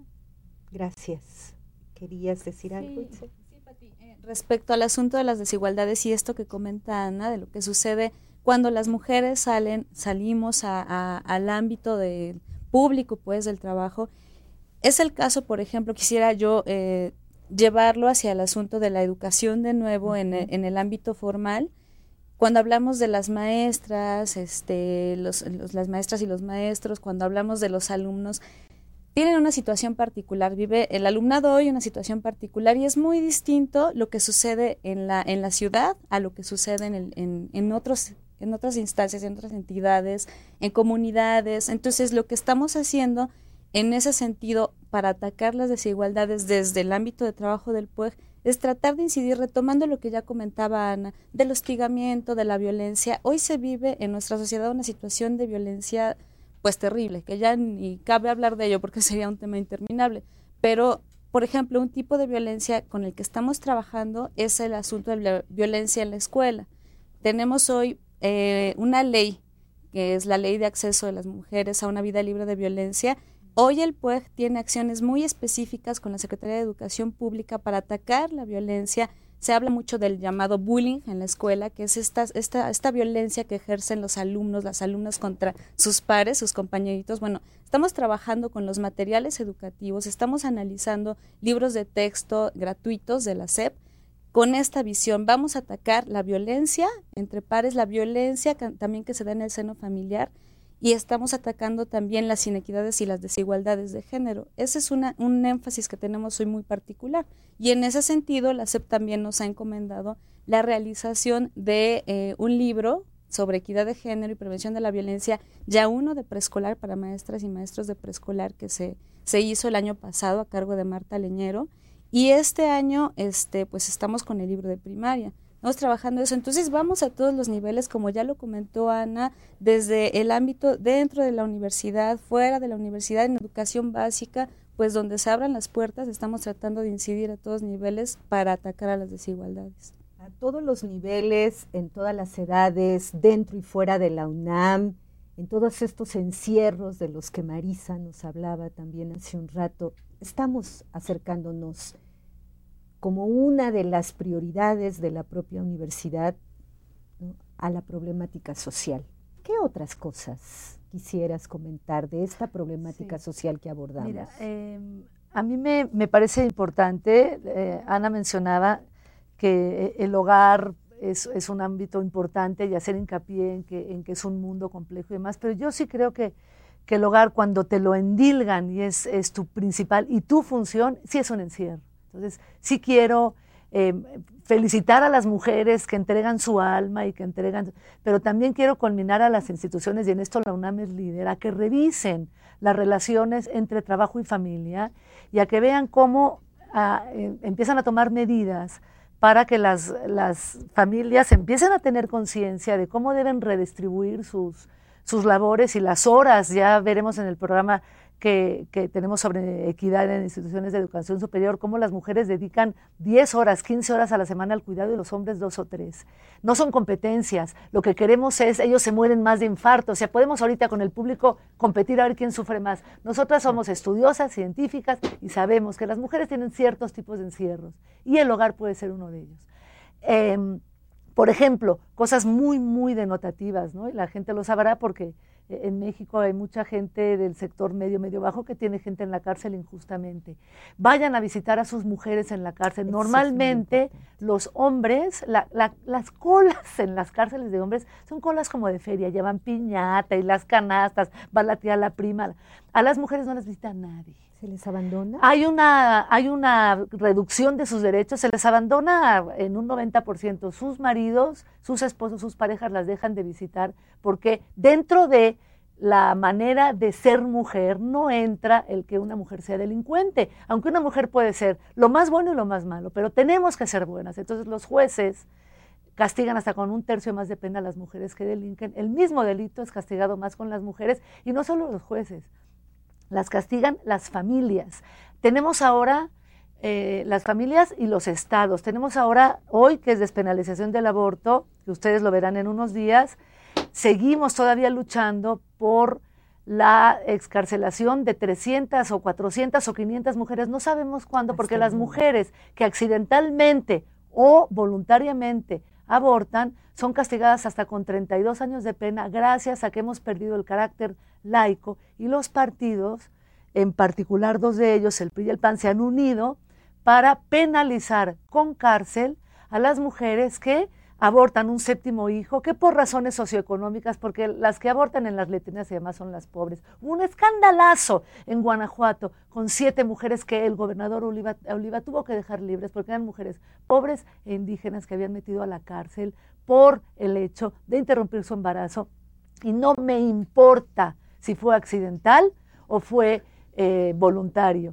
Gracias. ¿Querías decir
sí,
algo?
Sí, Pati. Eh, respecto al asunto de las desigualdades y esto que comenta Ana, de lo que sucede cuando las mujeres salen, salimos a, a, al ámbito del público, pues, del trabajo. Es el caso, por ejemplo, quisiera yo eh, llevarlo hacia el asunto de la educación de nuevo uh-huh. en, el, en el ámbito formal. Cuando hablamos de las maestras, este, los, los, las maestras y los maestros, cuando hablamos de los alumnos, tienen una situación particular, vive el alumnado hoy una situación particular y es muy distinto lo que sucede en la, en la ciudad a lo que sucede en, el, en, en otros en otras instancias, en otras entidades, en comunidades. Entonces, lo que estamos haciendo en ese sentido para atacar las desigualdades desde el ámbito de trabajo del P U E G es tratar de incidir, retomando lo que ya comentaba Ana, del hostigamiento, de la violencia. Hoy se vive en nuestra sociedad una situación de violencia pues terrible, que ya ni cabe hablar de ello porque sería un tema interminable. Pero, por ejemplo, un tipo de violencia con el que estamos trabajando es el asunto de la violencia en la escuela. Tenemos hoy Eh, una ley, que es la ley de acceso de las mujeres a una vida libre de violencia. Hoy el P U E G tiene acciones muy específicas con la Secretaría de Educación Pública para atacar la violencia. Se habla mucho del llamado bullying en la escuela, que es esta, esta, esta violencia que ejercen los alumnos, las alumnas contra sus pares, sus compañeritos. Bueno, estamos trabajando con los materiales educativos, estamos analizando libros de texto gratuitos de la S E P. Con esta visión vamos a atacar la violencia entre pares, la violencia que, también que se da en el seno familiar, y estamos atacando también las inequidades y las desigualdades de género. Ese es una, un énfasis que tenemos hoy muy particular. Y en ese sentido, la S E P también nos ha encomendado la realización de eh, un libro sobre equidad de género y prevención de la violencia, ya uno de preescolar para maestras y maestros de preescolar que se, se hizo el año pasado a cargo de Marta Leñero. Y este año este, pues estamos con el libro de primaria, estamos trabajando eso. Entonces vamos a todos los niveles, como ya lo comentó Ana, desde el ámbito dentro de la universidad, fuera de la universidad, en educación básica, pues donde se abran las puertas, estamos tratando de incidir a todos niveles para atacar a las desigualdades.
A todos los niveles, en todas las edades, dentro y fuera de la UNAM, en todos estos encierros de los que Marisa nos hablaba también hace un rato, estamos acercándonos como una de las prioridades de la propia universidad, ¿no?, a la problemática social. ¿Qué otras cosas quisieras comentar de esta problemática sí. social que abordamos?
Mira, eh, a mí me, me parece importante, eh, Ana mencionaba que el hogar es, es un ámbito importante y hacer hincapié en que, en que es un mundo complejo y demás, pero yo sí creo que que el hogar, cuando te lo endilgan y es, es tu principal y tu función, sí es un encierro. Entonces, sí quiero eh, felicitar a las mujeres que entregan su alma y que entregan, pero también quiero culminar a las instituciones, y en esto la UNAM es líder, a que revisen las relaciones entre trabajo y familia y a que vean cómo a, eh, empiezan a tomar medidas para que las, las familias empiecen a tener conciencia de cómo deben redistribuir sus, sus labores y las horas. Ya veremos en el programa que, que tenemos sobre equidad en instituciones de educación superior, cómo las mujeres dedican diez horas, quince horas a la semana al cuidado y los hombres dos o tres. No son competencias, lo que queremos es, ellos se mueren más de infarto, o sea, podemos ahorita con el público competir a ver quién sufre más. Nosotras somos estudiosas, científicas y sabemos que las mujeres tienen ciertos tipos de encierros y el hogar puede ser uno de ellos. Eh, por ejemplo, cosas muy, muy denotativas, ¿no? Y la gente lo sabrá porque en México hay mucha gente del sector medio, medio bajo que tiene gente en la cárcel injustamente. Vayan a visitar a sus mujeres en la cárcel. Normalmente los hombres, la, la, las colas en las cárceles de hombres son colas como de feria, llevan piñata y las canastas, va la tía, la prima. A las mujeres no las visita nadie.
¿Se les abandona?
Hay una, hay una reducción de sus derechos, se les abandona en un noventa por ciento. Sus maridos, sus esposos, sus parejas las dejan de visitar porque dentro de la manera de ser mujer no entra el que una mujer sea delincuente, aunque una mujer puede ser lo más bueno y lo más malo, pero tenemos que ser buenas. Entonces los jueces castigan hasta con un tercio más de pena a las mujeres que delinquen. El mismo delito es castigado más con las mujeres y no solo los jueces. Las castigan las familias. Tenemos ahora eh, las familias y los estados. Tenemos ahora, hoy que es despenalización del aborto, que ustedes lo verán en unos días, seguimos todavía luchando por la excarcelación de trescientas o cuatrocientas o quinientas mujeres. No sabemos cuándo, porque las mujeres que accidentalmente o voluntariamente abortan son castigadas hasta con treinta y dos años de pena gracias a que hemos perdido el carácter laico y los partidos, en particular dos de ellos, el P R I y el P A N, se han unido para penalizar con cárcel a las mujeres que abortan un séptimo hijo, que por razones socioeconómicas, porque las que abortan en las letrinas y demás son las pobres. Hubo un escandalazo en Guanajuato con siete mujeres que el gobernador Oliva, Oliva tuvo que dejar libres porque eran mujeres pobres e indígenas que habían metido a la cárcel por el hecho de interrumpir su embarazo. Y no me importa si fue accidental o fue eh, voluntario.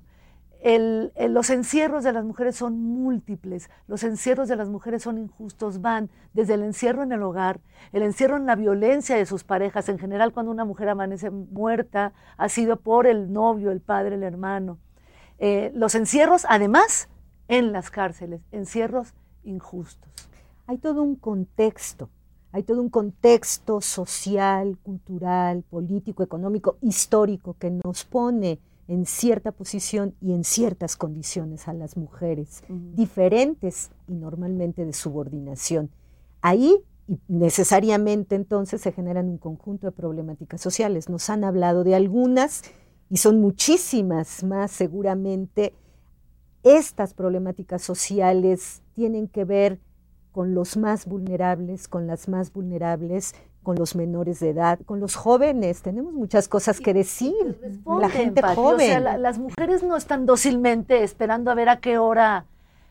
El, el, los encierros de las mujeres son múltiples, los encierros de las mujeres son injustos, van desde el encierro en el hogar, el encierro en la violencia de sus parejas. En general, cuando una mujer amanece muerta, ha sido por el novio, el padre, el hermano. Eh, los encierros, además, en las cárceles, encierros injustos.
Hay todo un contexto, hay todo un contexto social, cultural, político, económico, histórico que nos pone en cierta posición y en ciertas condiciones a las mujeres, uh-huh. diferentes y normalmente de subordinación. Ahí y necesariamente entonces se generan un conjunto de problemáticas sociales. Nos han hablado de algunas y son muchísimas más seguramente. Estas problemáticas sociales tienen que ver con los más vulnerables, con las más vulnerables, con los menores de edad, con los jóvenes. Tenemos muchas cosas que decir. La gente Pati, joven.
O sea, la, las mujeres no están dócilmente esperando a ver a qué hora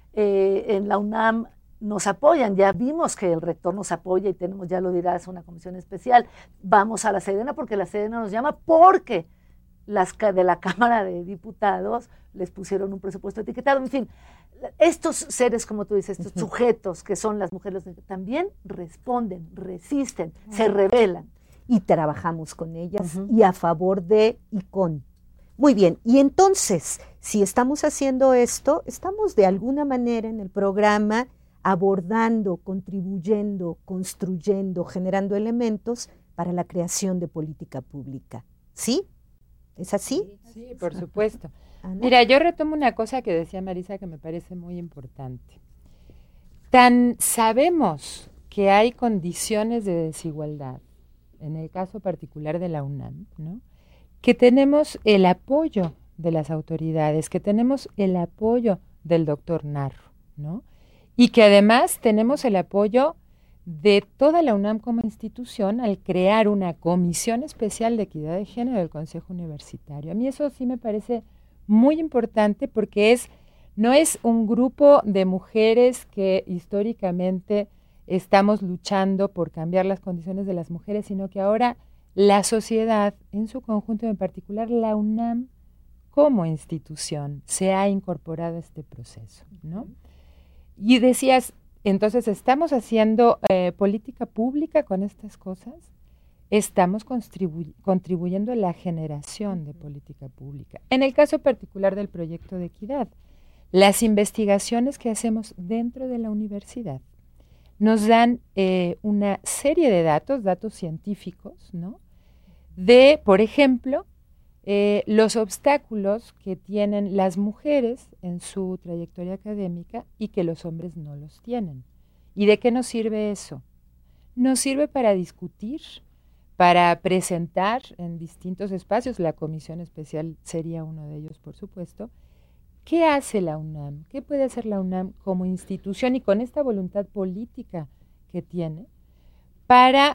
eh, en la UNAM nos apoyan. Ya vimos que el rector nos apoya y tenemos, ya lo dirás, una comisión especial. Vamos a la Sedena porque la Sedena nos llama porque las de la Cámara de Diputados les pusieron un presupuesto etiquetado. En fin, estos seres, como tú dices, estos uh-huh. sujetos que son las mujeres, también responden, resisten, uh-huh. se rebelan.
Y trabajamos con ellas uh-huh. y a favor de y con. Muy bien, y entonces, si estamos haciendo esto, estamos de alguna manera en el programa abordando, contribuyendo, construyendo, generando elementos para la creación de política pública. ¿Sí? ¿Es así?
Sí, sí, por supuesto. Ana. Mira, yo retomo una cosa que decía Marisa que me parece muy importante. Tan sabemos que hay condiciones de desigualdad, en el caso particular de la UNAM, ¿no? Que tenemos el apoyo de las autoridades, que tenemos el apoyo del doctor Narro, ¿no? Y que además tenemos el apoyo de toda la UNAM como institución al crear una comisión especial de equidad de género del Consejo Universitario. A mí eso sí me parece muy importante porque es, no es un grupo de mujeres que históricamente estamos luchando por cambiar las condiciones de las mujeres, sino que ahora la sociedad en su conjunto, en particular la UNAM como institución, se ha incorporado a este proceso, ¿no? Y decías, entonces, ¿estamos haciendo eh, política pública con estas cosas? Estamos contribu- contribuyendo a la generación de política pública. En el caso particular del proyecto de equidad, las investigaciones que hacemos dentro de la universidad nos dan eh, una serie de datos, datos científicos, ¿no? De, por ejemplo, eh, los obstáculos que tienen las mujeres en su trayectoria académica y que los hombres no los tienen. ¿Y de qué nos sirve eso? Nos sirve para discutir, para presentar en distintos espacios, la comisión especial sería uno de ellos, por supuesto. ¿Qué hace la UNAM? ¿Qué puede hacer la UNAM como institución y con esta voluntad política que tiene para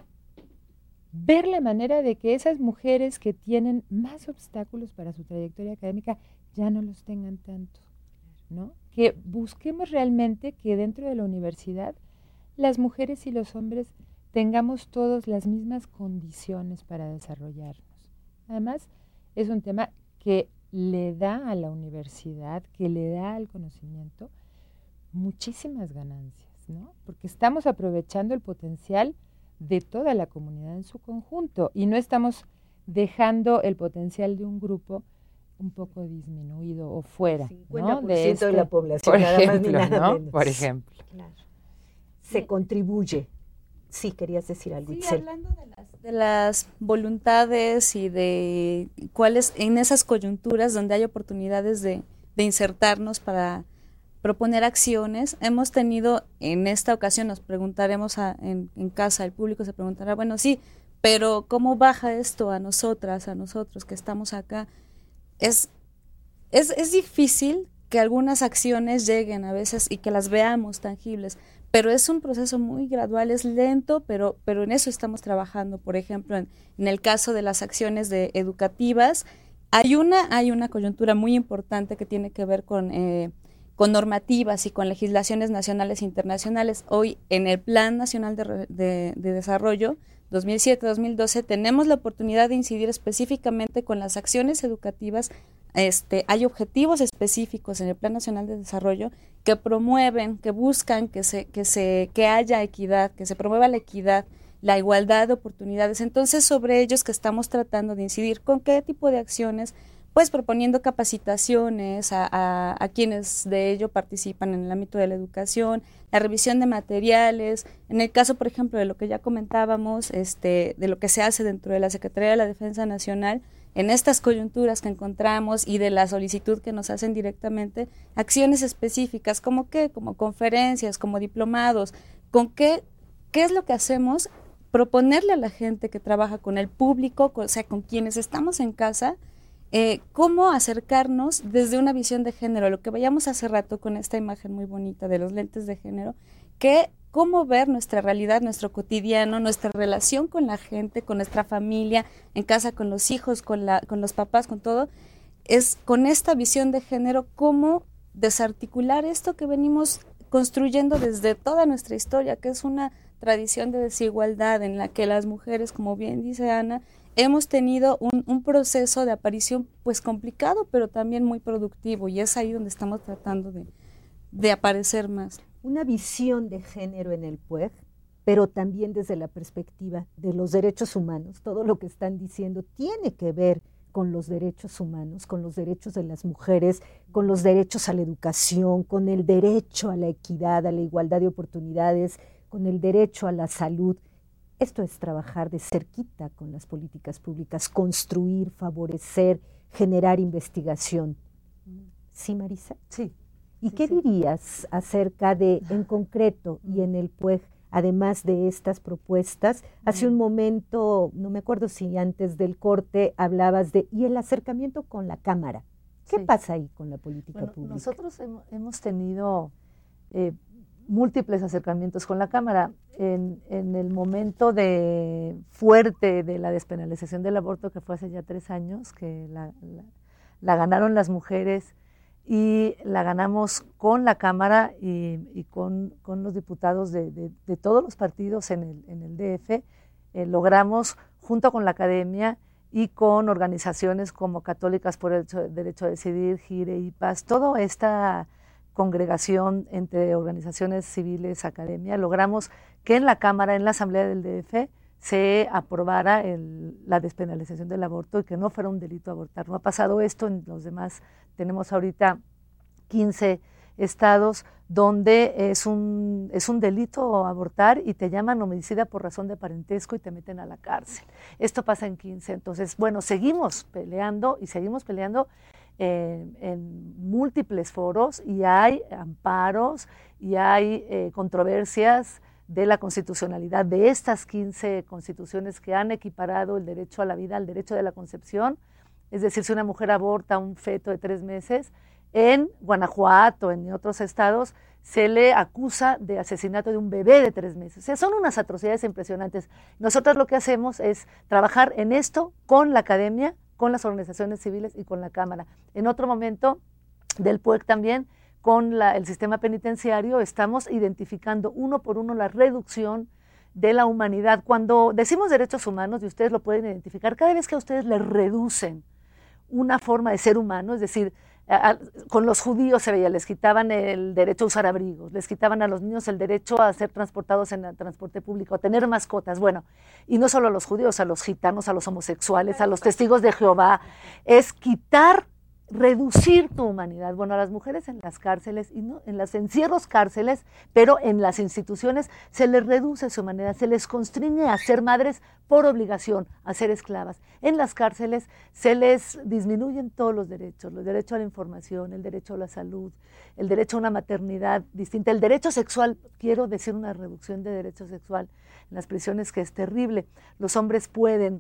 ver la manera de que esas mujeres que tienen más obstáculos para su trayectoria académica ya no los tengan tanto, ¿no? Que busquemos realmente que dentro de la universidad las mujeres y los hombres tengamos todos las mismas condiciones para desarrollarnos. Además, es un tema que le da a la universidad, que le da al conocimiento muchísimas ganancias, ¿no? Porque estamos aprovechando el potencial de toda la comunidad en su conjunto y no estamos dejando el potencial de un grupo un poco disminuido o fuera,
cincuenta por ciento
¿no? De, este,
de la población, nada
ejemplo,
más ni nada
¿no?
menos.
Por ejemplo.
Claro. Se contribuye. Sí, querías decir algo,
Sí,
Itzel.
hablando de las, de las voluntades y de cuáles, en esas coyunturas donde hay oportunidades de, de insertarnos para proponer acciones, hemos tenido, en esta ocasión nos preguntaremos a, en, en casa, el público se preguntará, bueno, sí, pero ¿cómo baja esto a nosotras, a nosotros que estamos acá? Es, es, es difícil que algunas acciones lleguen a veces y que las veamos tangibles, pero es un proceso muy gradual, es lento, pero, pero en eso estamos trabajando. Por ejemplo, en, en el caso de las acciones de educativas, hay una, hay una coyuntura muy importante que tiene que ver con, eh, con normativas y con legislaciones nacionales e internacionales. Hoy, en el Plan Nacional de, de, de Desarrollo dos mil siete a dos mil doce, tenemos la oportunidad de incidir específicamente con las acciones educativas. Este, hay objetivos específicos en el Plan Nacional de Desarrollo que promueven, que buscan que se, que se, que haya equidad, que se promueva la equidad, la igualdad de oportunidades. Entonces, sobre ellos que estamos tratando de incidir, ¿con qué tipo de acciones? Pues proponiendo capacitaciones a, a, a quienes de ello participan en el ámbito de la educación, la revisión de materiales. En el caso, por ejemplo, de lo que ya comentábamos, este, de lo que se hace dentro de la Secretaría de la Defensa Nacional, en estas coyunturas que encontramos y de la solicitud que nos hacen directamente, acciones específicas, ¿como qué? Como conferencias, como diplomados, ¿con qué? ¿Qué es lo que hacemos? Proponerle a la gente que trabaja con el público, o sea, con quienes estamos en casa, eh, cómo acercarnos desde una visión de género, lo que veíamos hace rato con esta imagen muy bonita de los lentes de género, que cómo ver nuestra realidad, nuestro cotidiano, nuestra relación con la gente, con nuestra familia, en casa con los hijos, con, la, con los papás, con todo, es con esta visión de género, cómo desarticular esto que venimos construyendo desde toda nuestra historia, que es una tradición de desigualdad en la que las mujeres, como bien dice Ana, hemos tenido un, un proceso de aparición pues complicado, pero también muy productivo, y es ahí donde estamos tratando de, de aparecer más.
Una visión de género en el P U E G, pero también desde la perspectiva de los derechos humanos. Todo lo que están diciendo tiene que ver con los derechos humanos, con los derechos de las mujeres, con los derechos a la educación, con el derecho a la equidad, a la igualdad de oportunidades, con el derecho a la salud. Esto es trabajar de cerquita con las políticas públicas, construir, favorecer, generar investigación. ¿Sí, Marisa?
Sí.
¿Y
sí,
qué
sí.
dirías acerca de, en concreto, y en el P U E G, además de estas propuestas? Hace un momento, no me acuerdo si antes del corte, hablabas de, y el acercamiento con la Cámara. ¿Qué
Sí.
pasa ahí con la política
Bueno,
pública?
nosotros hemos, hemos tenido eh, múltiples acercamientos con la Cámara. En, en el momento de fuerte de la despenalización del aborto, que fue hace ya tres años, que la, la, la ganaron las mujeres y la ganamos con la Cámara y, y con, con los diputados de, de, de todos los partidos en el, en el D F, eh, logramos, junto con la academia y con organizaciones como Católicas por el Derecho a Decidir, GIRE y Paz, toda esta congregación entre organizaciones civiles, academia, logramos que en la Cámara, en la Asamblea del D F, se aprobara el, la despenalización del aborto y que no fuera un delito abortar. No ha pasado esto en los demás. Tenemos ahorita quince estados donde es un, es un delito abortar y te llaman homicida por razón de parentesco y te meten a la cárcel. Esto pasa en quince. Entonces, bueno, seguimos peleando y seguimos peleando eh, en múltiples foros y hay amparos y hay eh, controversias de la constitucionalidad de estas quince constituciones que han equiparado el derecho a la vida al derecho de la concepción. Es decir, si una mujer aborta un feto de tres meses, en Guanajuato, en otros estados, se le acusa de asesinato de un bebé de tres meses. O sea, son unas atrocidades impresionantes. Nosotros lo que hacemos es trabajar en esto con la academia, con las organizaciones civiles y con la Cámara. En otro momento del P U E C también, con la, el sistema penitenciario, estamos identificando uno por uno la reducción de la humanidad. Cuando decimos derechos humanos, y ustedes lo pueden identificar, cada vez que a ustedes les reducen una forma de ser humano, es decir, a, a, con los judíos se veía, les quitaban el derecho a usar abrigos, les quitaban a los niños el derecho a ser transportados en el transporte público, a tener mascotas, bueno, y no solo a los judíos, a los gitanos, a los homosexuales, a los testigos de Jehová, es quitar, reducir tu humanidad. Bueno, a las mujeres en las cárceles, y no en los encierros cárceles, pero en las instituciones se les reduce su humanidad, se les constriñe a ser madres por obligación, a ser esclavas. En las cárceles se les disminuyen todos los derechos, el derecho a la información, el derecho a la salud, el derecho a una maternidad distinta, el derecho sexual, quiero decir una reducción de derecho sexual en las prisiones que es terrible. Los hombres pueden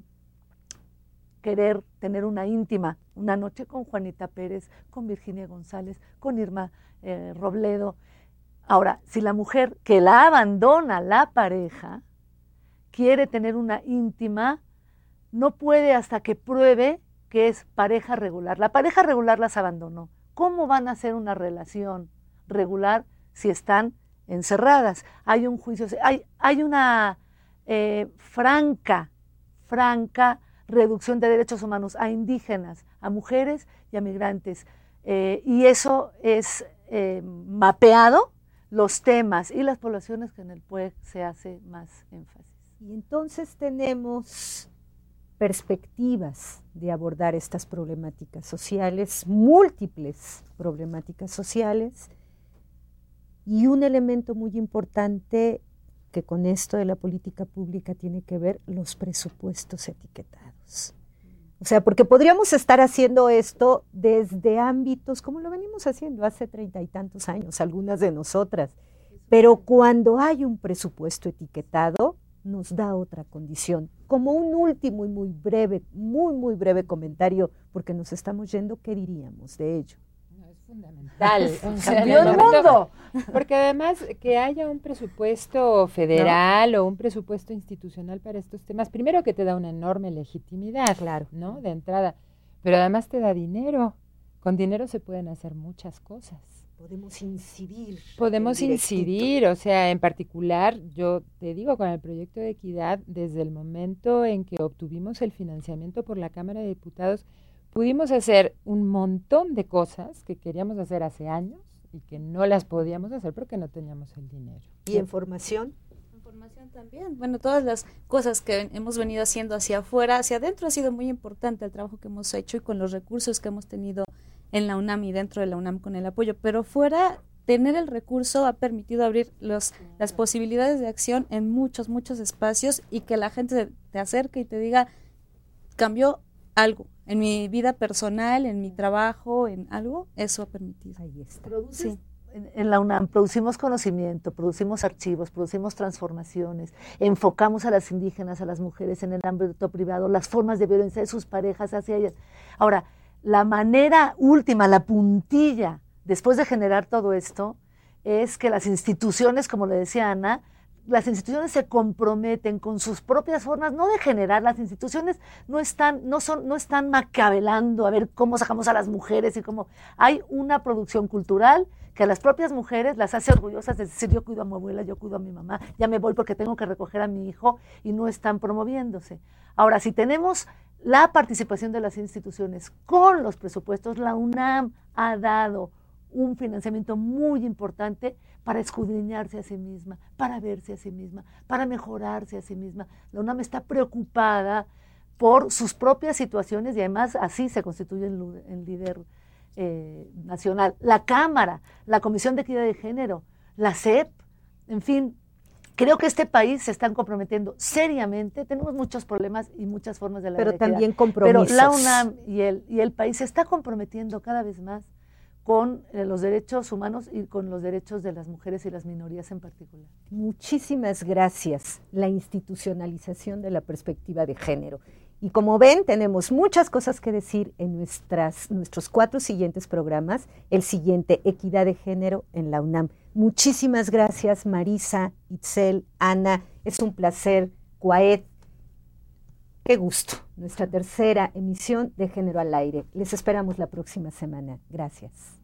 querer tener una íntima, una noche con Juanita Pérez, con Virginia González, con Irma eh, Robledo. Ahora, si la mujer que la abandona la pareja quiere tener una íntima, no puede hasta que pruebe que es pareja regular. La pareja regular las abandonó. ¿Cómo van a hacer una relación regular si están encerradas? Hay un juicio, hay, hay una eh, franca, franca reducción de derechos humanos a indígenas, a mujeres y a migrantes. Eh, y eso es eh, mapeado, los temas y las poblaciones que en el P U E C se hace más énfasis.
Y entonces tenemos perspectivas de abordar estas problemáticas sociales, múltiples problemáticas sociales, y un elemento muy importante que con esto de la política pública tiene que ver los presupuestos etiquetados. O sea, porque podríamos estar haciendo esto desde ámbitos, como lo venimos haciendo hace treinta y tantos años, algunas de nosotras, pero cuando hay un presupuesto etiquetado, nos da otra condición. Como un último y muy breve, muy, muy breve comentario, porque nos estamos yendo, ¿qué diríamos de ello?
Fundamental.
¡Cambió el mundo!
Porque además que haya un presupuesto federal ¿no? o un presupuesto institucional para estos temas, primero que te da una enorme legitimidad,
claro,
¿no? De entrada, pero además te da dinero. Con dinero se pueden hacer muchas cosas.
Podemos incidir.
Podemos incidir, o sea, en particular, yo te digo, con el proyecto de equidad, desde el momento en que obtuvimos el financiamiento por la Cámara de Diputados, pudimos hacer un montón de cosas que queríamos hacer hace años y que no las podíamos hacer porque no teníamos el dinero.
¿Y en formación?
En formación también. Bueno, todas las cosas que hemos venido haciendo hacia afuera, hacia adentro ha sido muy importante el trabajo que hemos hecho y con los recursos que hemos tenido en la UNAM y dentro de la UNAM con el apoyo. Pero fuera, tener el recurso ha permitido abrir los, las posibilidades de acción en muchos, muchos espacios y que la gente te acerque y te diga, cambió algo en mi vida personal, en mi trabajo, en algo, eso ha permitido.
Ahí está.
Sí. En, en la UNAM producimos conocimiento, producimos archivos, producimos transformaciones, enfocamos a las indígenas, a las mujeres en el ámbito privado, las formas de violencia de sus parejas hacia ellas. Ahora, la manera última, la puntilla, después de generar todo esto, es que las instituciones, como le decía Ana, las instituciones se comprometen con sus propias formas, no de generar, las instituciones no están, no son, no están macabelando a ver cómo sacamos a las mujeres y cómo. Hay una producción cultural que a las propias mujeres las hace orgullosas de decir, yo cuido a mi abuela, yo cuido a mi mamá, ya me voy porque tengo que recoger a mi hijo, y no están promoviéndose. Ahora, si tenemos la participación de las instituciones con los presupuestos, la UNAM ha dado un financiamiento muy importante para escudriñarse a sí misma, para verse a sí misma, para mejorarse a sí misma. La UNAM está preocupada por sus propias situaciones y además así se constituye el líder eh, nacional. La Cámara, la Comisión de Equidad de Género, la C E P, en fin, creo que este país se están comprometiendo seriamente. Tenemos muchos problemas y muchas formas de la
Pero
equidad,
también compromisos.
Pero la UNAM y el, y el país se está comprometiendo cada vez más con eh, los derechos humanos y con los derechos de las mujeres y las minorías en particular.
Muchísimas gracias. La institucionalización de la perspectiva de género. Y como ven, tenemos muchas cosas que decir en nuestras, nuestros cuatro siguientes programas. El siguiente, Equidad de Género en la UNAM. Muchísimas gracias, Marisa, Itzel, Ana. Es un placer. Cuaed, qué gusto. Nuestra tercera emisión de Género al Aire. Les esperamos la próxima semana. Gracias.